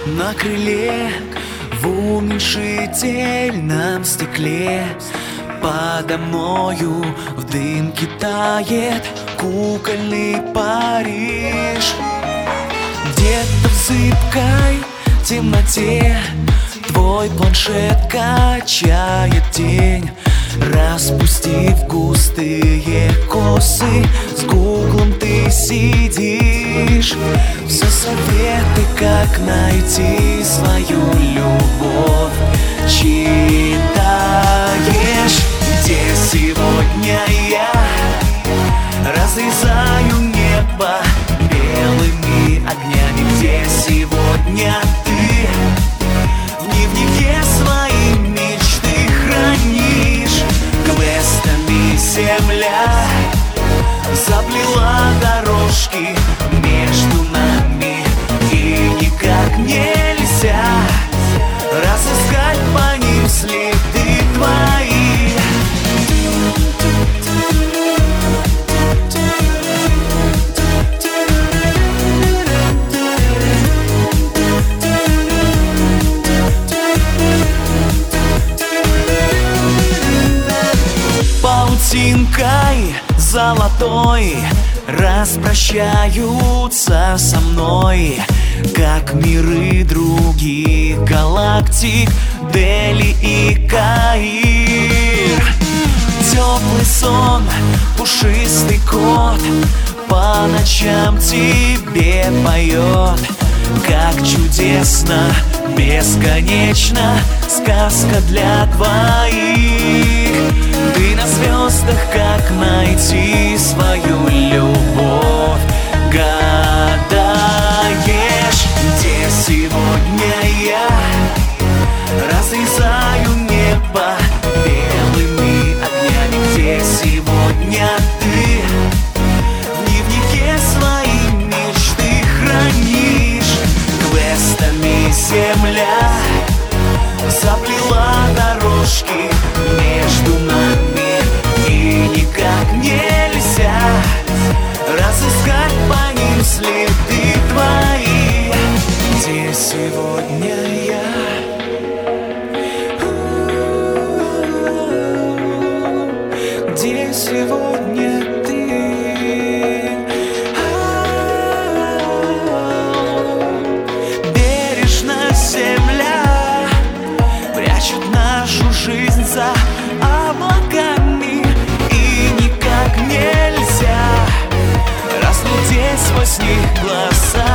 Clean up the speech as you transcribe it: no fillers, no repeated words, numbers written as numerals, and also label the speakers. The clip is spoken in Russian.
Speaker 1: На крыле в уменьшительном стекле подо мною в дымке тает кукольный Париж. Где-то в зыбкой темноте твой планшет качает тень, распустив густые косы, с гуглом ты сидишь. Все советы, как найти свою любовь, читаешь. Где сегодня я разрезаю небо белыми огнями? Где сегодня ты в дневнике свои мечты хранишь? Квестами земля заплела дорожки между нами, и никак нельзя разыскать по ним следы твои. Паутинкой золотой распрощаются со мной, как миры других галактик, Дели и Каир. Теплый сон, пушистый кот по ночам тебе поет. Как чудесно, бесконечно сказка для двоих. Ты на звездах, как найти свою любовь, гадаешь. Где сегодня я разрезаю небо белыми огнями? Где сегодня ты в дневнике свои мечты хранишь? Квестами земля заплела дорожки между нами, и никак нельзя разыскать по ним следы твои. Где сегодня я? Где сегодня ты? Бережно земля прячет нашу жизнь за облаками, и никак нельзя разглядеть сквозь них глаза.